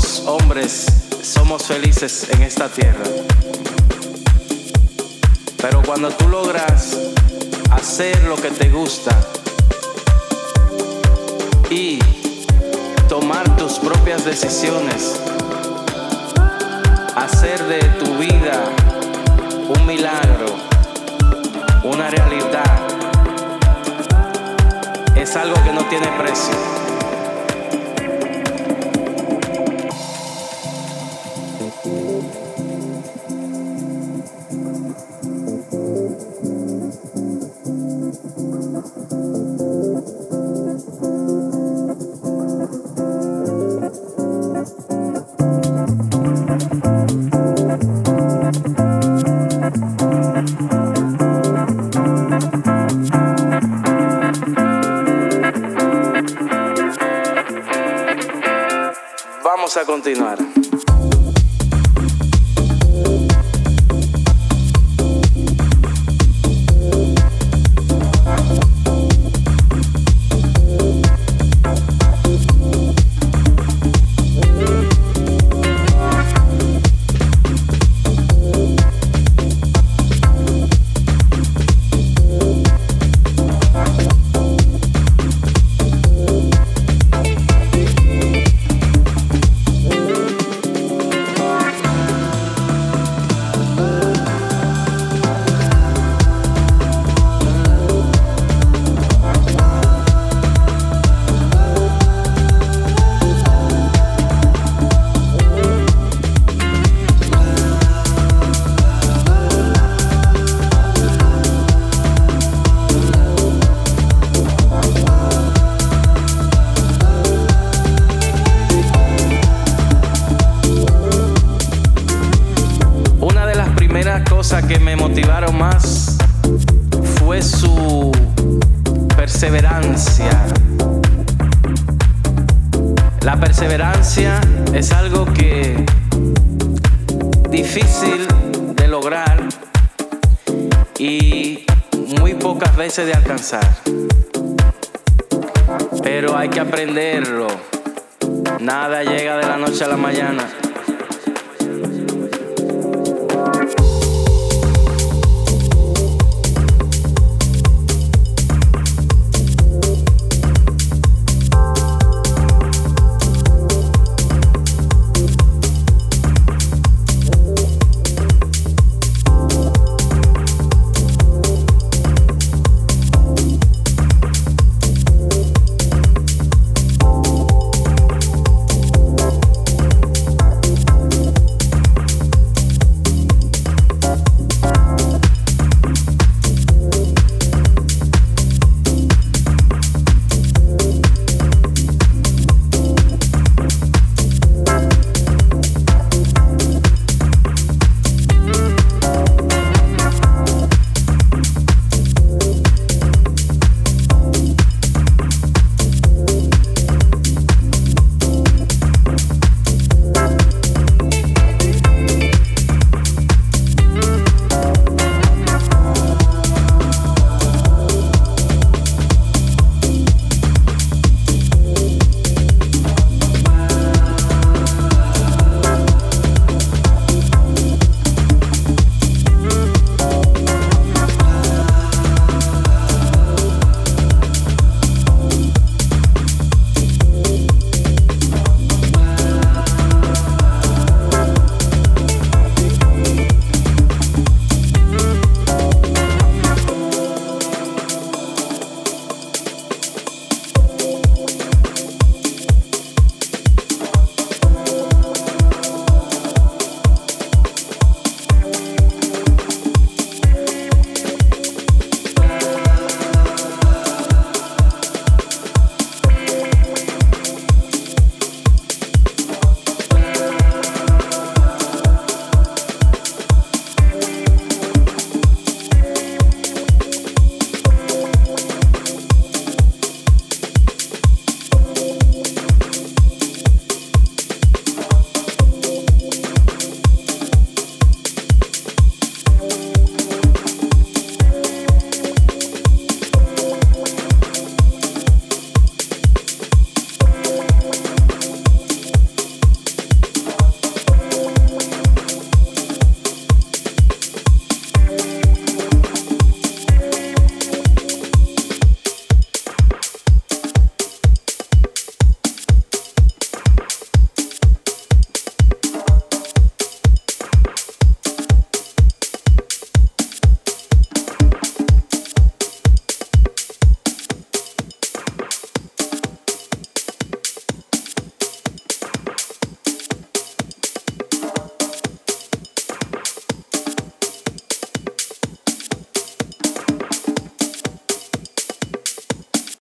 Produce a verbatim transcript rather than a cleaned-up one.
pocos hombres somos felices en esta tierra. Pero cuando tú logras hacer lo que te gusta y tomar tus propias decisiones, hacer de tu vida un milagro, una realidad, es algo que no tiene precio. Vamos a continuar. Cosas que me motivaron más fue su perseverancia. La perseverancia es algo que difícil de lograr y muy pocas veces de alcanzar, pero hay que aprenderlo. Nada llega de la noche a la mañana.